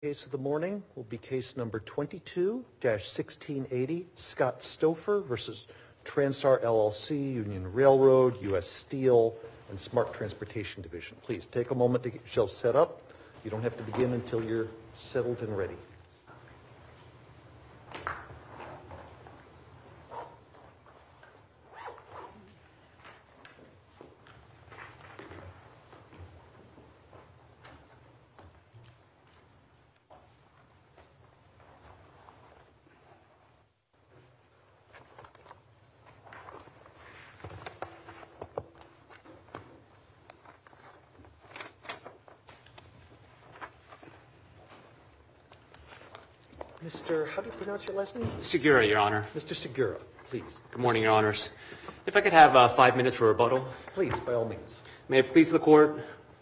Case of the morning will be case number 22-1680, Scott Stouffer versus Transtar LLC, Union Railroad, U.S. Steel, and Smart Transportation Division. Please take a moment to get yourself set up. You don't have to begin until you're settled and ready. Mr. How do you pronounce your last name? Segura, Your Honor. Mr. Segura, please. Good morning, Your Honors. If I could have 5 minutes for rebuttal. Please, by all means. May it please the Court.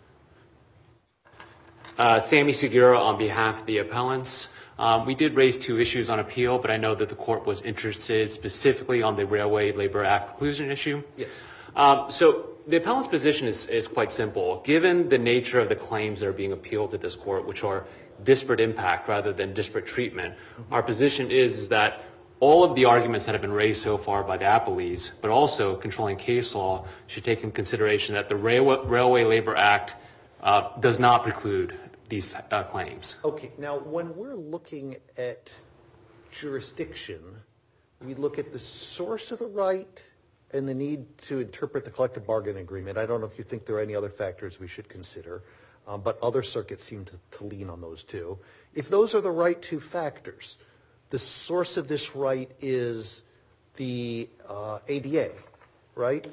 Sammy Segura on behalf of the appellants. We did raise two issues on appeal, but I know that the Court was interested specifically on the Railway Labor Act preclusion issue. Yes. So the appellant's position is quite simple. Given the nature of the claims that are being appealed to this Court, which are disparate impact rather than disparate treatment, our position is that all of the arguments that have been raised so far by the appellees, but also controlling case law, should take into consideration that the Railway Labor Act does not preclude these claims. Okay. Now, when we're looking at jurisdiction, we look at the source of the right and the need to interpret the collective bargaining agreement. I don't know if you think there are any other factors we should consider. But other circuits seem to lean on those two. If those are the right two factors, the source of this right is the ADA, right?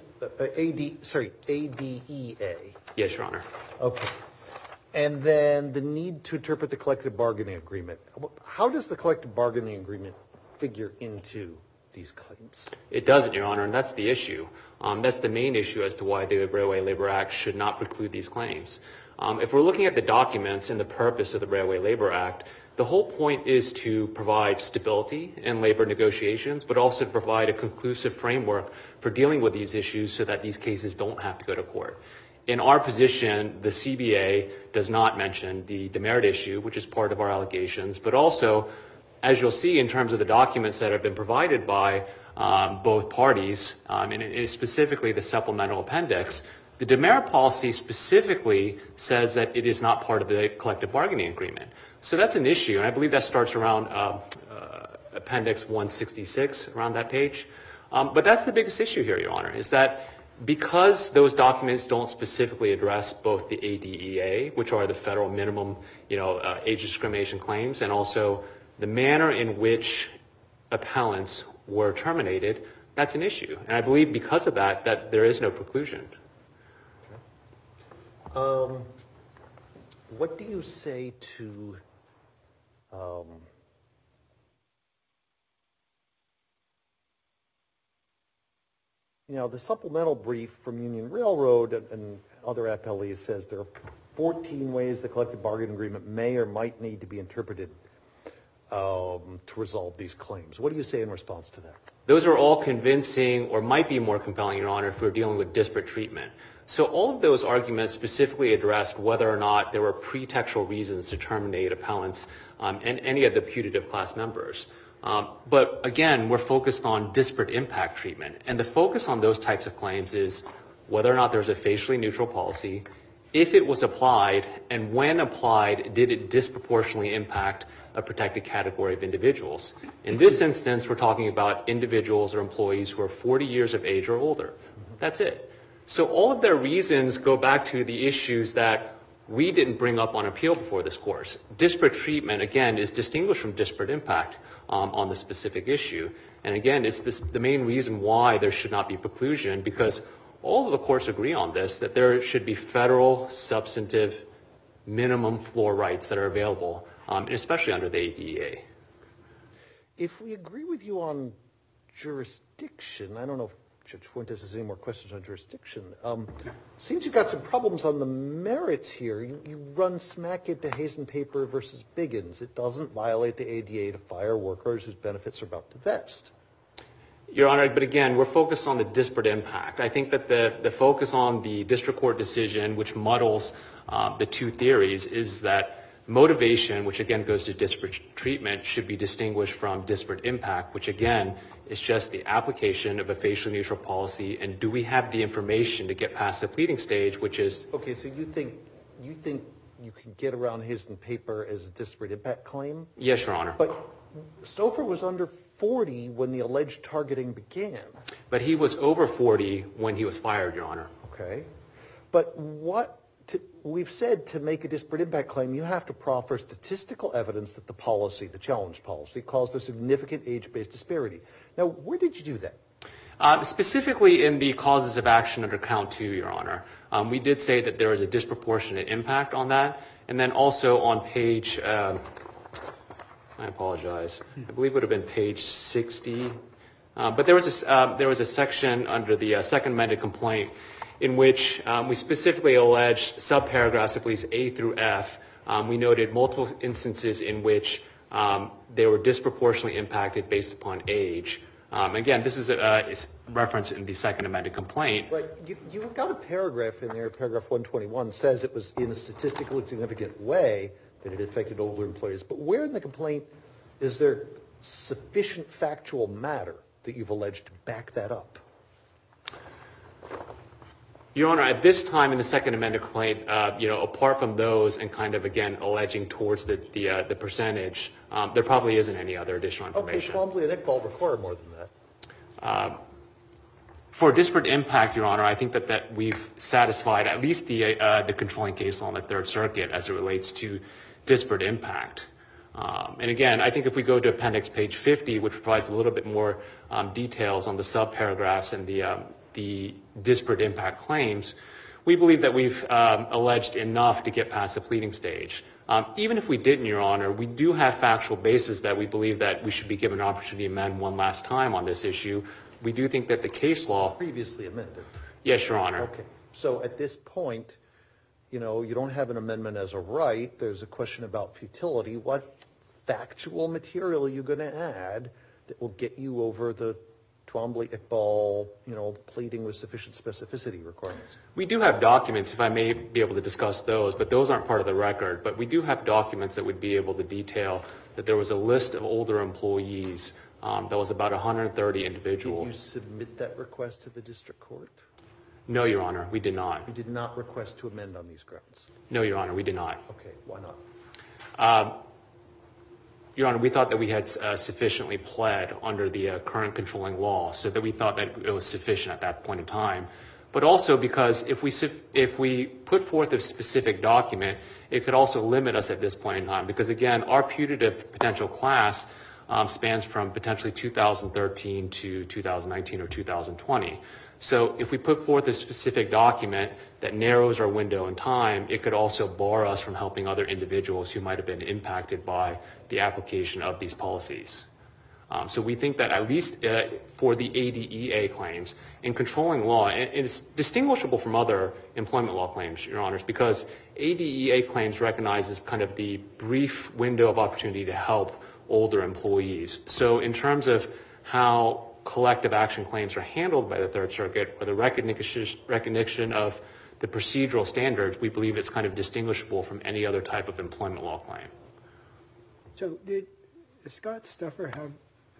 ADEA. Yes, Your Honor. Okay. And then the need to interpret the collective bargaining agreement. How does the collective bargaining agreement figure into these claims? It doesn't, Your Honor, and that's the issue. That's the main issue as to why the Railway Labor Act should not preclude these claims. If we're looking at the documents and the purpose of the Railway Labor Act, the whole point is to provide stability in labor negotiations, but also to provide a conclusive framework for dealing with these issues so that these cases don't have to go to court. In our position, the CBA does not mention the demerit issue, which is part of our allegations, but also, as you'll see in terms of the documents that have been provided by both parties, and specifically the supplemental appendix, the demerit policy specifically says that it is not part of the collective bargaining agreement. So that's an issue, and I believe that starts around Appendix 166, around that page. But that's the biggest issue here, Your Honor, is that because those documents don't specifically address both the ADEA, which are the federal minimum, age discrimination claims, and also the manner in which appellants were terminated, that's an issue. And I believe because of that there is no preclusion. What do you say to the supplemental brief from Union Railroad and other appellees says there are 14 ways the collective bargaining agreement may or might need to be interpreted to resolve these claims. What do you say in response to that? Those are all convincing or might be more compelling, Your Honor, if we're dealing with disparate treatment. So all of those arguments specifically addressed whether or not there were pretextual reasons to terminate appellants and any of the putative class members. But again, we're focused on disparate impact treatment. And the focus on those types of claims is whether or not there's a facially neutral policy, if it was applied, and when applied, did it disproportionately impact a protected category of individuals. In this instance, we're talking about individuals or employees who are 40 years of age or older. That's it. So all of their reasons go back to the issues that we didn't bring up on appeal before this course. Disparate treatment, again, is distinguished from disparate impact on the specific issue. And again, it's the main reason why there should not be preclusion, because all of the courts agree on this, that there should be federal substantive minimum floor rights that are available, especially under the ADEA. If we agree with you on jurisdiction, I don't know if Judge Fuentes has any more questions on jurisdiction. Seems you've got some problems on the merits here. You run smack into Hazen Paper versus Biggins. It doesn't violate the ADA to fire workers whose benefits are about to vest. Your Honor, but again, we're focused on the disparate impact. I think that the focus on the district court decision, which muddles the two theories, is that Motivation, which again goes to disparate treatment, should be distinguished from disparate impact, which again is just the application of a facially neutral policy. And do we have the information to get past the pleading stage, which is... Okay, so you think you can get around his in paper as a disparate impact claim? Yes, Your Honor. But Stouffer was under 40 when the alleged targeting began. But he was over 40 when he was fired, Your Honor. Okay. But we've said to make a disparate impact claim, you have to proffer statistical evidence that the challenge policy, caused a significant age-based disparity. Now, where did you do that? Specifically in the causes of action under count 2, Your Honor. We did say that there is a disproportionate impact on that. And then also on page, I apologize, I believe it would have been page 60. But there was a section under the second amended complaint in which we specifically alleged subparagraphs, at least A through F. We noted multiple instances in which they were disproportionately impacted based upon age. Again, this is a reference in the second amended complaint. Right. You've got a paragraph in there, paragraph 121, says it was in a statistically significant way that it affected older employees. But where in the complaint is there sufficient factual matter that you've alleged to back that up? Your Honor, at this time in the second amended complaint, apart from those and kind of, again, alleging towards the percentage, there probably isn't any other additional information. Okay, Twombly and Iqbal require more than that. For disparate impact, Your Honor, I think that we've satisfied at least the controlling case law on the Third Circuit as it relates to disparate impact. And again, I think if we go to appendix page 50, which provides a little bit more details on the subparagraphs and the disparate impact claims, we believe that we've alleged enough to get past the pleading stage. Even if we didn't, Your Honor, we do have factual basis that we believe that we should be given an opportunity to amend one last time on this issue. We do think that the case law... Previously amended. Yes, Your Honor. Okay. So at this point, you don't have an amendment as a right. There's a question about futility. What factual material are you going to add that will get you over the Twombly, Iqbal, pleading with sufficient specificity requirements? We do have documents, if I may be able to discuss those, but those aren't part of the record. But we do have documents that would be able to detail that there was a list of older employees that was about 130 individuals. Did you submit that request to the district court? No, Your Honor, we did not. You did not request to amend on these grounds? No, Your Honor, we did not. Okay, why not? Your Honor, we thought that we had sufficiently pled under the current controlling law, so that we thought that it was sufficient at that point in time. But also because if we put forth a specific document, it could also limit us at this point in time. Because again, our putative potential class spans from potentially 2013 to 2019 or 2020. So if we put forth a specific document that narrows our window in time, it could also bar us from helping other individuals who might have been impacted by the application of these policies. So we think that at least for the ADEA claims, in controlling law, and it's distinguishable from other employment law claims, Your Honors, because ADEA claims recognizes kind of the brief window of opportunity to help older employees. So in terms of how collective action claims are handled by the Third Circuit, or the recognition of the procedural standards, we believe it's kind of distinguishable from any other type of employment law claim. So did Scott Stouffer have,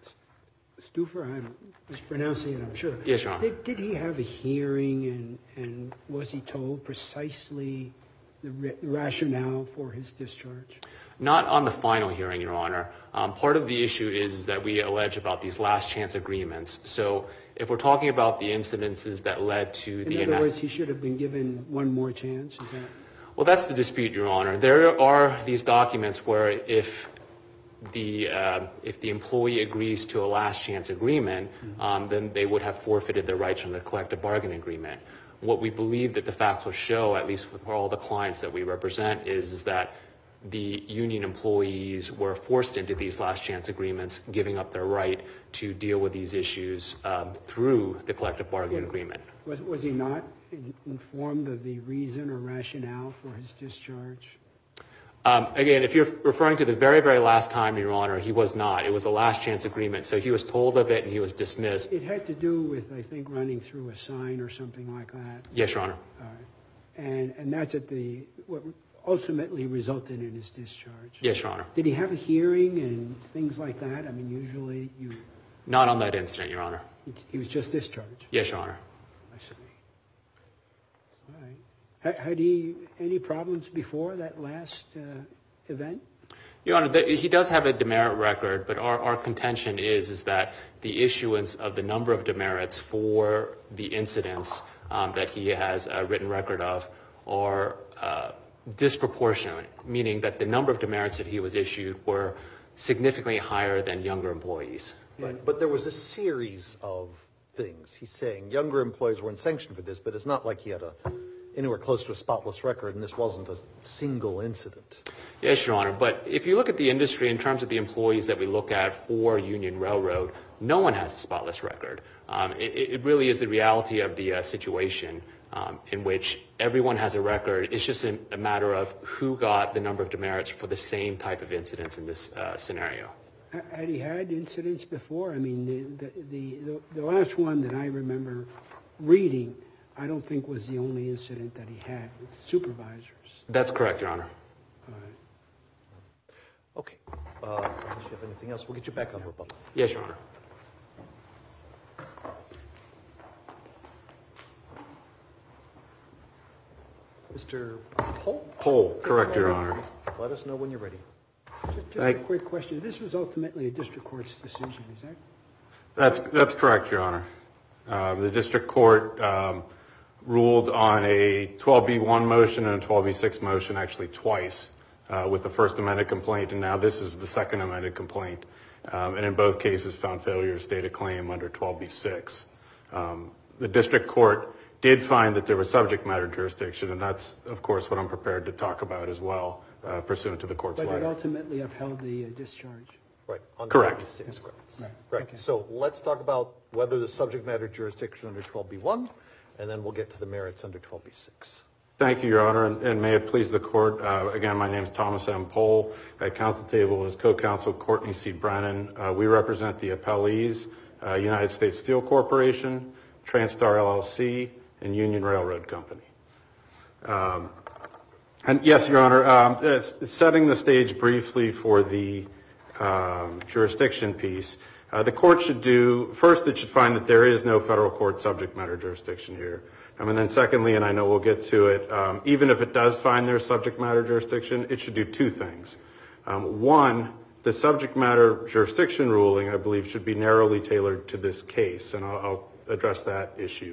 I'm mispronouncing it, I'm sure. Yes, Your Honor. Did he have a hearing and was he told precisely the rationale for his discharge? Not on the final hearing, Your Honor. Part of the issue is that we allege about these last chance agreements. So if we're talking about the incidences that led to the... In other words, he should have been given one more chance? Is that... Well, that's the dispute, Your Honor. There are these documents where if the employee agrees to a last chance agreement, then they would have forfeited their rights under the collective bargaining agreement. What we believe that the facts will show, at least with all the clients that we represent, is that the union employees were forced into these last chance agreements, giving up their right to deal with these issues through the collective bargaining agreement. Was he not informed of the reason or rationale for his discharge? Again, if you're referring to the very, very last time, Your Honor, he was not. It was a last chance agreement. So he was told of it and he was dismissed. It had to do with, I think, running through a sign or something like that. Yes, Your Honor. All right. And that's at the, ultimately resulted in his discharge. Yes, Your Honor. Did he have a hearing and things like that? I mean, usually Not on that incident, Your Honor. he was just discharged. Yes, Your Honor. I see. All right. Had he any problems before that last event? Your Honor, he does have a demerit record, but our contention is that the issuance of the number of demerits for the incidents that he has a written record of are disproportionate, meaning that the number of demerits that he was issued were significantly higher than younger employees. Right. But there was a series of things. He's saying younger employees weren't sanctioned for this, but it's not like he had anywhere close to a spotless record, and this wasn't a single incident. Yes, Your Honor, but if you look at the industry in terms of the employees that we look at for Union Railroad, no one has a spotless record. It really is the reality of the situation in which everyone has a record. It's just a matter of who got the number of demerits for the same type of incidents in this scenario. Had he had incidents before? I mean, the last one that I remember reading, I don't think was the only incident that he had with supervisors. That's correct, Your Honor. All right. Okay. Unless you have anything else, we'll get you back on rebuttal. Yes, Your Honor. Mr. Pohl? Pohl, correct, Your Honor. Let us know when you're ready. Just a quick question. This was ultimately a district court's decision, is that? That's correct, Your Honor. The district court ruled on a 12B1 motion and a 12B6 motion actually twice with the first amended complaint, and now this is the second amended complaint, and in both cases found failure to state a claim under 12B6. The district court did find that there was subject matter jurisdiction, and that's, of course, what I'm prepared to talk about as well, pursuant to the court's letter. But it ultimately upheld the discharge. Right. On Correct. 26 grounds. Right. Okay. So let's talk about whether the subject matter jurisdiction under 12B1, and then we'll get to the merits under 12B6. Thank you, Your Honor, and may it please the court. Again, my name is Thomas M. Pohl. At counsel table is co-counsel Courtney C. Brennan. We represent the appellees, United States Steel Corporation, Transtar LLC, and Union Railroad Company. And yes, Your Honor, setting the stage briefly for the jurisdiction piece, the court should first it should find that there is no federal court subject matter jurisdiction here. And then secondly, and I know we'll get to it, even if it does find there's subject matter jurisdiction, it should do two things. One, the subject matter jurisdiction ruling, I believe, should be narrowly tailored to this case, and I'll address that issue.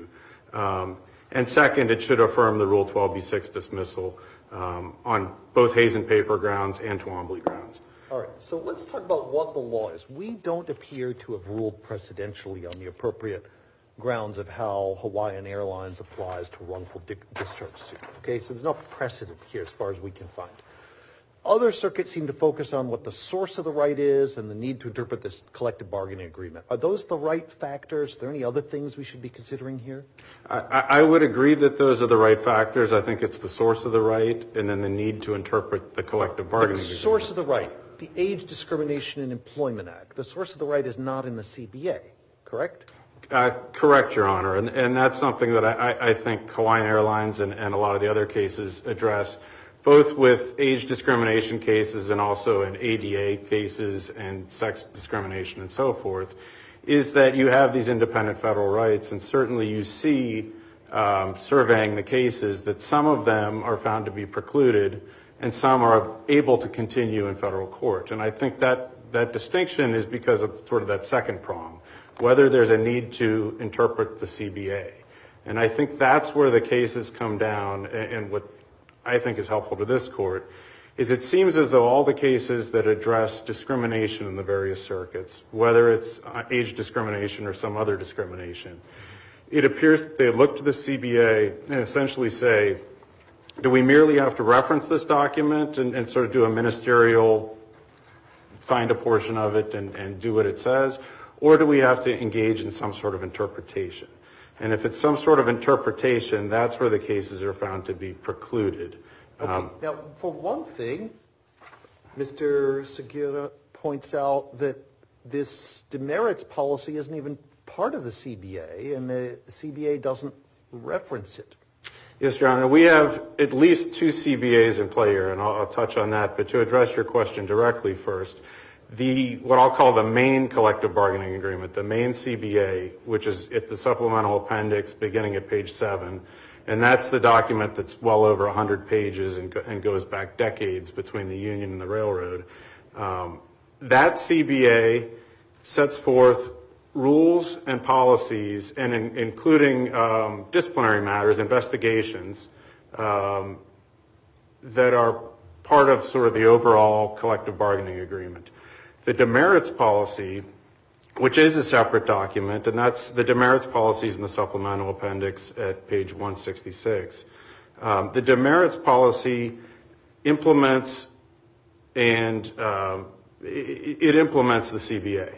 And second, it should affirm the Rule 12b6 dismissal on both Hayes and Paper grounds and Twombly grounds. All right, so let's talk about what the law is. We don't appear to have ruled precedentially on the appropriate grounds of how Hawaiian Airlines applies to wrongful discharge suit. Okay, so there's no precedent here as far as we can find. Other circuits seem to focus on what the source of the right is and the need to interpret this collective bargaining agreement. Are those the right factors? Are there any other things we should be considering here? I would agree that those are the right factors. I think it's the source of the right and then the need to interpret the collective bargaining agreement. The source of the right, the Age Discrimination in Employment Act, the source of the right is not in the CBA, correct? Correct, Your Honor, and that's something that I think Hawaiian Airlines and a lot of the other cases address, both with age discrimination cases and also in ADA cases and sex discrimination and so forth, is that you have these independent federal rights, and certainly you see, surveying the cases, that some of them are found to be precluded and some are able to continue in federal court. And I think that distinction is because of sort of that second prong, whether there's a need to interpret the CBA. And I think that's where the cases come down, and what I think is helpful to this court is it seems as though all the cases that address discrimination in the various circuits, whether it's age discrimination or some other discrimination, it appears that they look to the CBA and essentially say, do we merely have to reference this document and sort of do a ministerial, find a portion of it and do what it says, or do we have to engage in some sort of interpretation? And if it's some sort of interpretation, that's where the cases are found to be precluded. Okay. Now, for one thing, Mr. Segura points out that this demerits policy isn't even part of the CBA, and the CBA doesn't reference it. Yes, Your Honor. We have at least 2 CBAs in play here, and I'll touch on that. But to address your question directly first, what I'll call the main collective bargaining agreement, the main CBA, which is at the supplemental appendix beginning at page 7, and that's the document that's well over 100 pages and goes back decades between the union and the railroad. That CBA sets forth rules and policies, and including disciplinary matters, investigations, that are part of sort of the overall collective bargaining agreement. The demerits policy, which is a separate document, and that's the demerits policies in the supplemental appendix at page 166. The demerits policy implements it implements the CBA.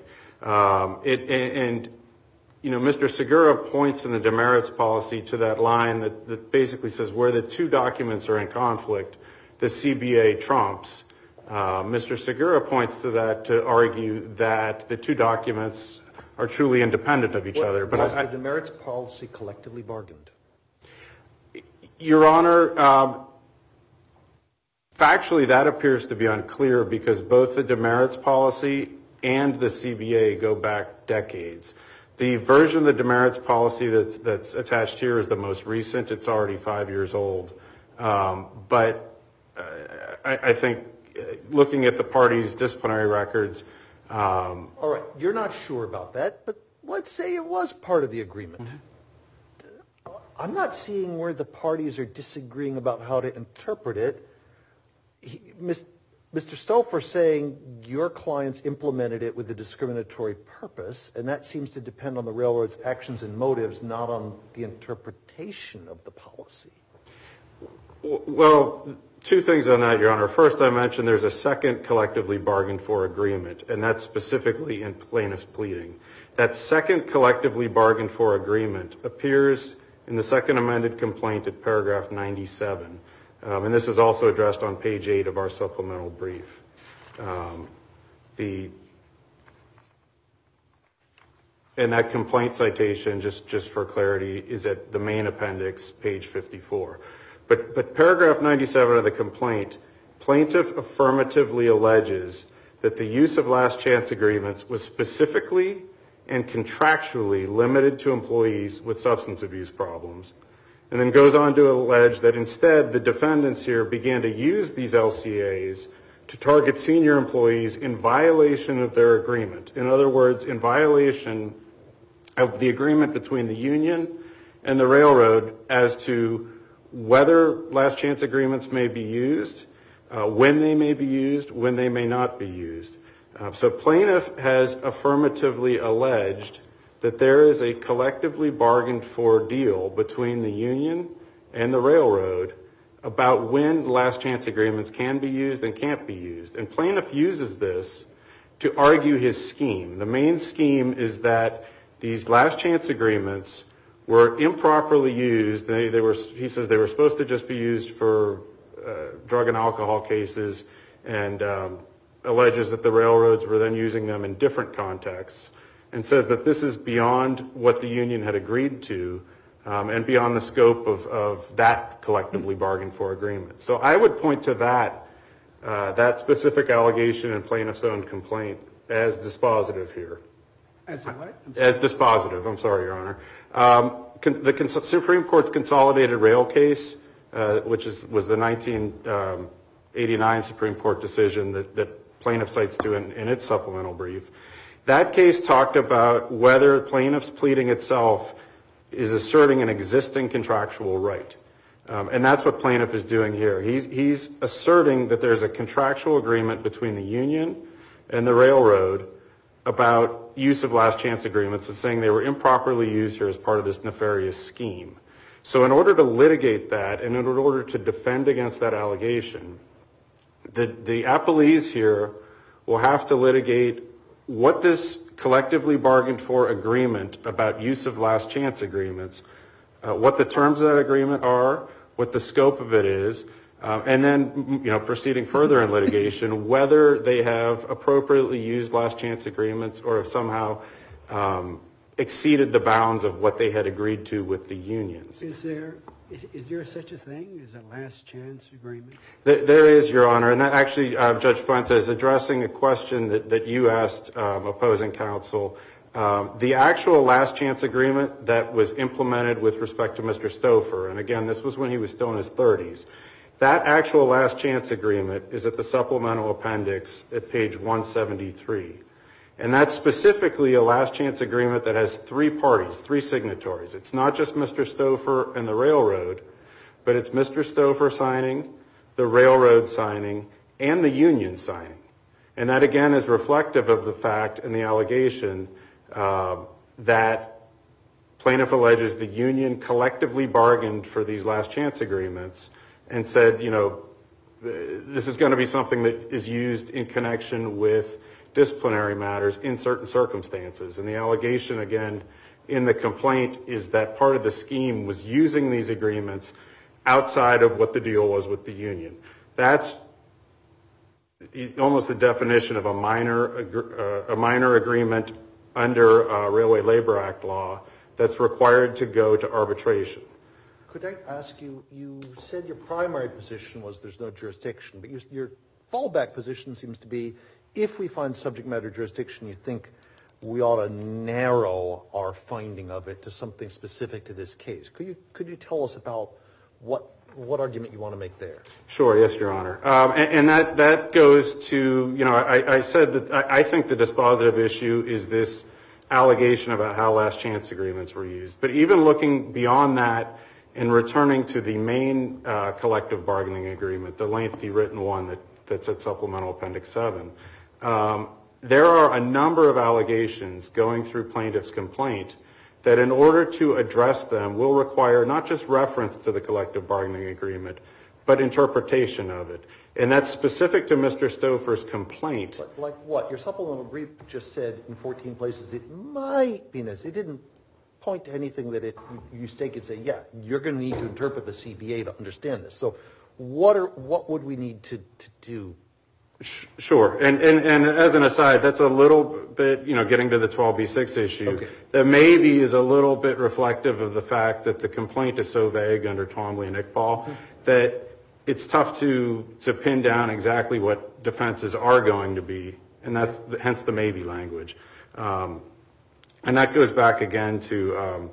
Mr. Segura points in the demerits policy to that line that basically says where the 2 documents are in conflict, the CBA trumps. Mr. Segura points to that to argue that the 2 documents are truly independent of each other. But was the demerits policy collectively bargained? Your Honor, factually that appears to be unclear because both the demerits policy and the CBA go back decades. The version of the demerits policy that's attached here is the most recent. It's already 5 years old. But I think looking at the parties' disciplinary records. All right, you're not sure about that, but let's say it was part of the agreement. Mm-hmm. I'm not seeing where the parties are disagreeing about how to interpret it. Mr. Stouffer saying your clients implemented it with a discriminatory purpose, and that seems to depend on the railroad's actions and motives, not on the interpretation of the policy. Well, 2 things on that, Your Honor. First, I mentioned there's a second collectively bargained for agreement, and that's specifically in plaintiff's pleading. That second collectively bargained for agreement appears in the second amended complaint at paragraph 97. And this is also addressed on page 8 of our supplemental brief. And that complaint citation, just for clarity, is at the main appendix, page 54. But paragraph 97 of the complaint, plaintiff affirmatively alleges that the use of last chance agreements was specifically and contractually limited to employees with substance abuse problems, and then goes on to allege that instead the defendants here began to use these LCAs to target senior employees in violation of their agreement. In other words, in violation of the agreement between the union and the railroad as to whether last chance agreements may be used, when they may be used, when they may not be used. So plaintiff has affirmatively alleged that there is a collectively bargained for deal between the union and the railroad about when last chance agreements can be used and can't be used. And plaintiff uses this to argue his scheme. The main scheme is that these last chance agreements were improperly used. He says they were supposed to just be used for drug and alcohol cases, and alleges that the railroads were then using them in different contexts, and says that this is beyond what the union had agreed to and beyond the scope of that collectively bargained for agreement. So I would point to that specific allegation in plaintiff's own complaint as dispositive here. As a what? As dispositive. I'm sorry, Your Honor. The Supreme Court's consolidated rail case, which was the 1989 Supreme Court decision that plaintiff cites to in its supplemental brief, that case talked about whether plaintiff's pleading itself is asserting an existing contractual right. And that's what plaintiff is doing here. He's asserting that there's a contractual agreement between the union and the railroad about use of last chance agreements, and saying they were improperly used here as part of this nefarious scheme. So in order to litigate that, and in order to defend against that allegation, the appellees here will have to litigate what this collectively bargained for agreement about use of last chance agreements, what the terms of that agreement are, what the scope of it is, and then, proceeding further in litigation, whether they have appropriately used last chance agreements or have somehow exceeded the bounds of what they had agreed to with the unions. Is there Is there such a thing as a last chance agreement? There is, Your Honor, and that actually, Judge Fuentes, addressing a question that you asked opposing counsel. The actual last chance agreement that was implemented with respect to Mr. Stouffer, and again, this was when he was still in his 30s, that actual last chance agreement is at the supplemental appendix at page 173. And that's specifically a last chance agreement that has three parties, three signatories. It's not just Mr. Stouffer and the railroad, but it's Mr. Stouffer signing, the railroad signing, and the union signing. And that, again, is reflective of the fact and the allegation that plaintiff alleges the union collectively bargained for these last chance agreements and said, you know, this is going to be something that is used in connection with disciplinary matters in certain circumstances. And the allegation, again, in the complaint is that part of the scheme was using these agreements outside of what the deal was with the union. That's almost the definition of a minor agreement under Railway Labor Act law that's required to go to arbitration. Could I ask you, you said your primary position was there's no jurisdiction, but your fallback position seems to be if we find subject matter jurisdiction, you think we ought to narrow our finding of it to something specific to this case. Could you tell us about what argument you want to make there? Sure, yes, Your Honor. And that goes to, you know, I said that I think the dispositive issue is this allegation about how last chance agreements were used. But even looking beyond that and returning to the main collective bargaining agreement, the lengthy written one that's at Supplemental Appendix 7, there are a number of allegations going through plaintiff's complaint that in order to address them will require not just reference to the collective bargaining agreement, but interpretation of it. And that's specific to Mr. Stouffer's complaint. Like what? Your supplemental brief just said in 14 places it might be this. It didn't point to anything that you stake and say, yeah, you're going to need to interpret the CBA to understand this. So what would we need to do? Sure. And as an aside, that's a little bit, you know, getting to the 12b-6 issue. Okay. That maybe is a little bit reflective of the fact that the complaint is so vague under Twombly and Iqbal that it's tough to pin down exactly what defenses are going to be, and that's hence the maybe language. And that goes back again to,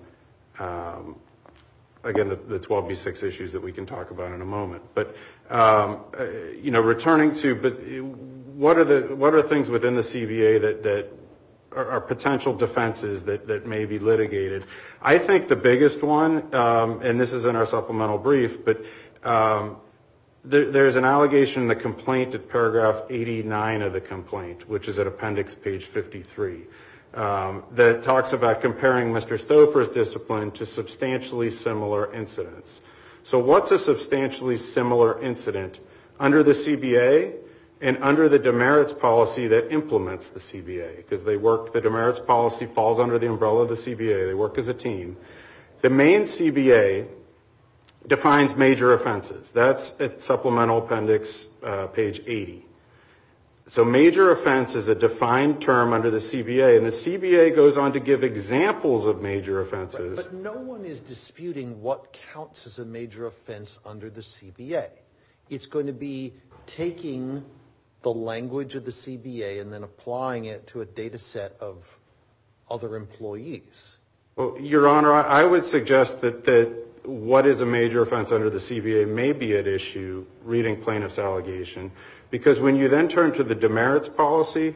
again, the 12b-6 issues that we can talk about in a moment. But, you know, returning to, but what are things within the CBA that are potential defenses that may be litigated? I think the biggest one, and this is in our supplemental brief, but there's an allegation in the complaint at paragraph 89 of the complaint, which is at appendix page 53. That talks about comparing Mr. Stouffer's discipline to substantially similar incidents. So what's a substantially similar incident under the CBA and under the demerits policy that implements the CBA? Because the demerits policy falls under the umbrella of the CBA. They work as a team. The main CBA defines major offenses. That's at supplemental appendix page 80. So major offense is a defined term under the CBA, and the CBA goes on to give examples of major offenses. But no one is disputing what counts as a major offense under the CBA. It's going to be taking the language of the CBA and then applying it to a data set of other employees. Well, Your Honor, I would suggest that what is a major offense under the CBA may be at issue, reading plaintiff's allegation. Because when you then turn to the demerits policy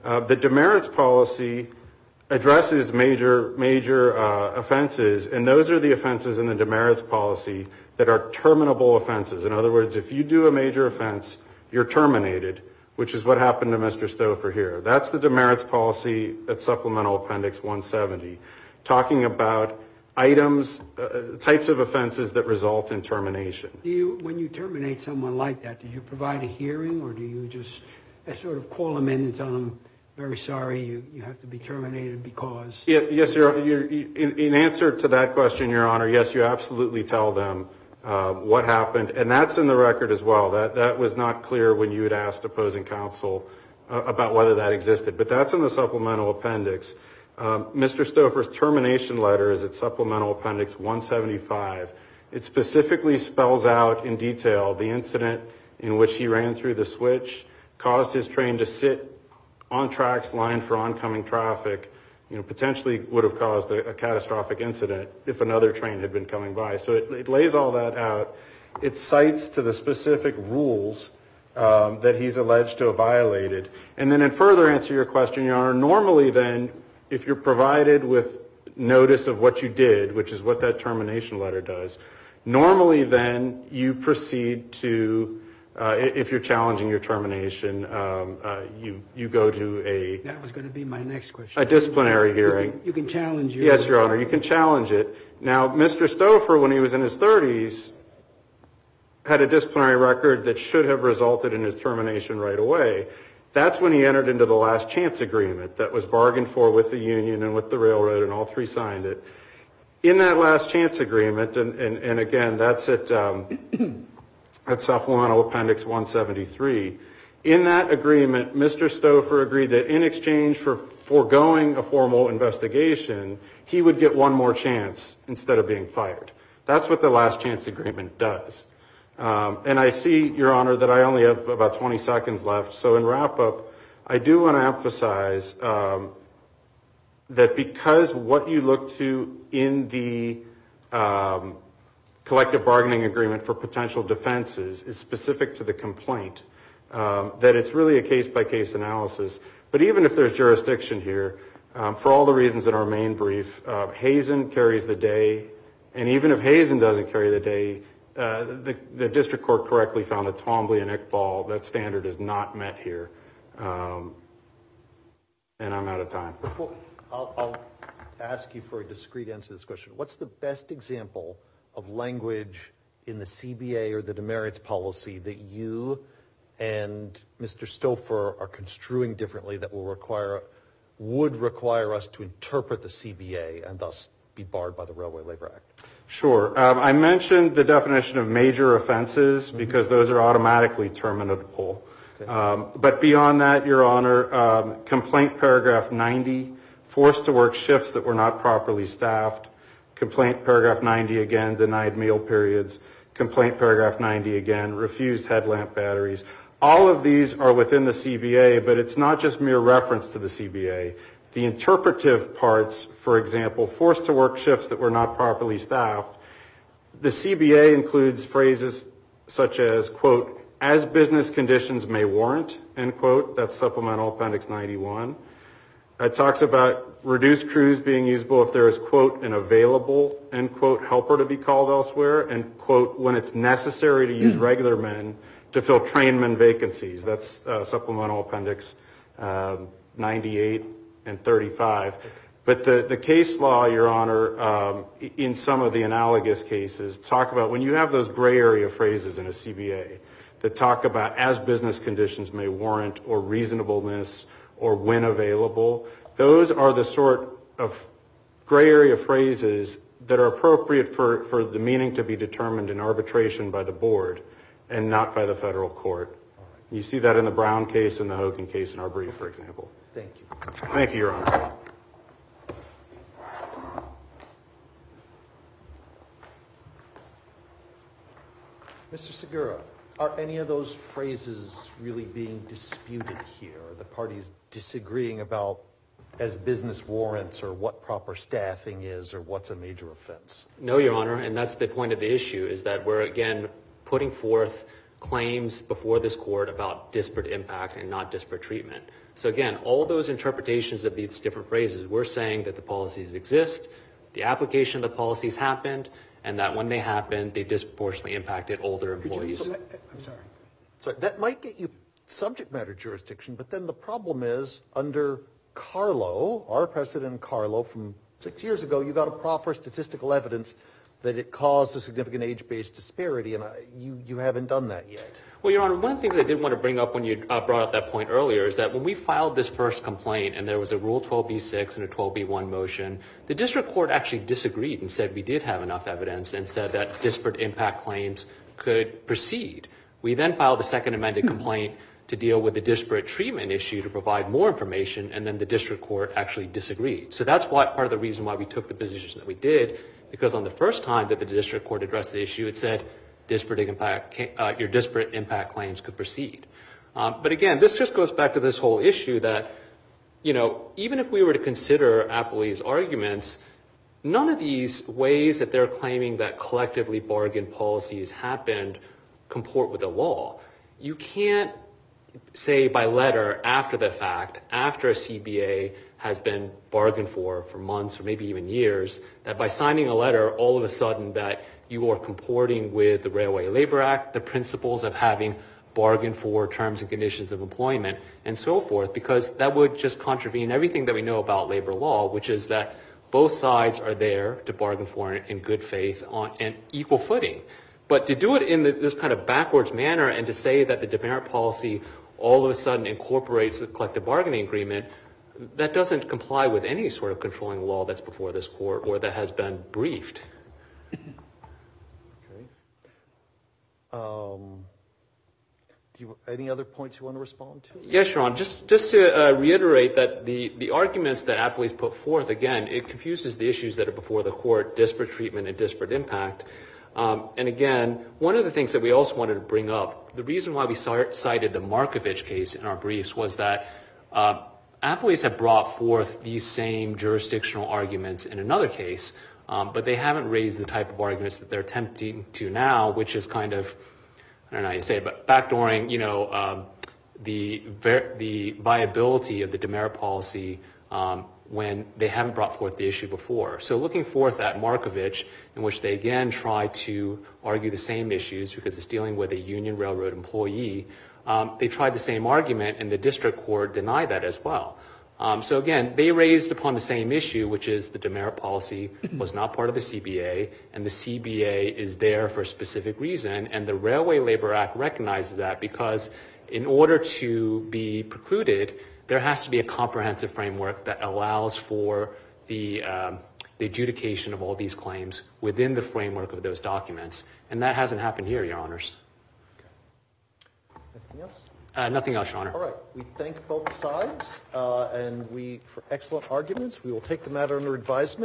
addresses major offenses, and those are the offenses in the demerits policy that are terminable offenses. In other words, if you do a major offense, you're terminated, which is what happened to Mr. Stouffer here. That's the demerits policy at supplemental appendix 170, talking about items, types of offenses that result in termination. When you terminate someone like that, do you provide a hearing, or do you just sort of call them in and tell them, very sorry, you have to be terminated because... Yes, in answer to that question, Your Honor, yes, you absolutely tell them what happened, and that's in the record as well. That was not clear when you had asked opposing counsel about whether that existed, but that's in the supplemental appendix. Mr. Stouffer's termination letter is at supplemental appendix 175, It specifically spells out in detail the incident in which he ran through the switch, caused his train to sit on tracks lined for oncoming traffic, potentially would have caused a catastrophic incident if another train had been coming by. So it lays all that out. It cites to the specific rules that he's alleged to have violated. And then in further answer to your question, Your Honor, normally then, if you're provided with notice of what you did, which is what that termination letter does, normally then you proceed to, if you're challenging your termination, you go to a... That was going to be my next question. A disciplinary hearing. You can challenge your... Yes, Your Honor, you can challenge it. Now, Mr. Stouffer, when he was in his 30s, had a disciplinary record that should have resulted in his termination right away. That's when he entered into the last chance agreement that was bargained for with the union and with the railroad, and all three signed it. In that last chance agreement, and again, that's at Supplemental Appendix 173, in that agreement, Mr. Stouffer agreed that in exchange for foregoing a formal investigation, he would get one more chance instead of being fired. That's what the last chance agreement does. And I see, Your Honor, that I only have about 20 seconds left. So in wrap-up, I do want to emphasize that because what you look to in the collective bargaining agreement for potential defenses is specific to the complaint, that it's really a case-by-case analysis. But even if there's jurisdiction here, for all the reasons in our main brief, Hazen carries the day. And even if Hazen doesn't carry the day, the district court correctly found that Twombly and Iqbal, that standard is not met here. And I'm out of time. I'll ask you for a discreet answer to this question. What's the best example of language in the CBA or the demerits policy that you and Mr. Stouffer are construing differently that would require us to interpret the CBA and thus be barred by the Railway Labor Act? Sure. I mentioned the definition of major offenses because those are automatically terminable. Okay. But beyond that, Your Honor, complaint paragraph 90, forced to work shifts that were not properly staffed. Complaint paragraph 90 again, denied meal periods. Complaint paragraph 90 again, refused headlamp batteries. All of these are within the CBA, but it's not just mere reference to the CBA. The interpretive parts, for example, forced to work shifts that were not properly staffed, the CBA includes phrases such as, quote, as business conditions may warrant, end quote. That's Supplemental Appendix 91. It talks about reduced crews being usable if there is, quote, an available, end quote, helper to be called elsewhere, and, quote, when it's necessary to use regular men to fill trainman vacancies. That's Supplemental Appendix 98 and 35. But the case law, Your Honor, in some of the analogous cases, talk about when you have those gray area phrases in a CBA that talk about as business conditions may warrant or reasonableness or when available, those are the sort of gray area phrases that are appropriate for the meaning to be determined in arbitration by the board and not by the federal court. You see that in the Brown case and the Hogan case in our brief, for example. Thank you. Thank you, Your Honor. Mr. Segura, are any of those phrases really being disputed here? Are the parties disagreeing about as business warrants or what proper staffing is or what's a major offense? No, Your Honor, and that's the point of the issue, is that we're, again, putting forth claims before this court about disparate impact and not disparate treatment. So again, all those interpretations of these different phrases, we're saying that the policies exist, the application of the policies happened, and that when they happened, they disproportionately impacted older employees. I'm sorry. So that might get you subject matter jurisdiction, but then the problem is under Carlo, our precedent Carlo from 6 years ago, you got to proffer statistical evidence that it caused a significant age-based disparity, and you haven't done that yet. Well, Your Honor, one thing that I did want to bring up when you brought up that point earlier is that when we filed this first complaint and there was a Rule 12b-6 and a 12b-1 motion, the district court actually disagreed and said we did have enough evidence and said that disparate impact claims could proceed. We then filed a second amended complaint to deal with the disparate treatment issue to provide more information, and then the district court actually disagreed. So that's part of the reason why we took the position that we did, because on the first time that the district court addressed the issue, it said your disparate impact claims could proceed. But again, this just goes back to this whole issue that, even if we were to consider Appley's arguments, none of these ways that they're claiming that collectively bargained policies happened comport with the law. You can't say by letter after the fact, after a CBA has been bargained for months or maybe even years, that by signing a letter, all of a sudden that you are comporting with the Railway Labor Act, the principles of having bargained for terms and conditions of employment, and so forth, because that would just contravene everything that we know about labor law, which is that both sides are there to bargain for in good faith on an equal footing. But to do it in this kind of backwards manner and to say that the demerit policy all of a sudden incorporates the collective bargaining agreement, that doesn't comply with any sort of controlling law that's before this court or that has been briefed. Any other points you want to respond to? Yes, Your Honor. Just to reiterate that the arguments that Appley's put forth, again, it confuses the issues that are before the court, disparate treatment and disparate impact. And again, one of the things that we also wanted to bring up, the reason why we cited the Markovich case in our briefs was that Appley's have brought forth these same jurisdictional arguments in another case, but they haven't raised the type of arguments that they're attempting to now, which is kind of, I don't know how you say it, but backdooring, the viability of the demerit policy when they haven't brought forth the issue before. So looking forth at Markovich, in which they again try to argue the same issues because it's dealing with a union railroad employee, they tried the same argument and the district court denied that as well. So again, they raised upon the same issue, which is the demerit policy was not part of the CBA, and the CBA is there for a specific reason, and the Railway Labor Act recognizes that because in order to be precluded, there has to be a comprehensive framework that allows for the adjudication of all these claims within the framework of those documents, and that hasn't happened here, Your Honors. Anything else? Nothing else, Your Honor. All right. We thank both sides, and for excellent arguments. We will take the matter under advisement.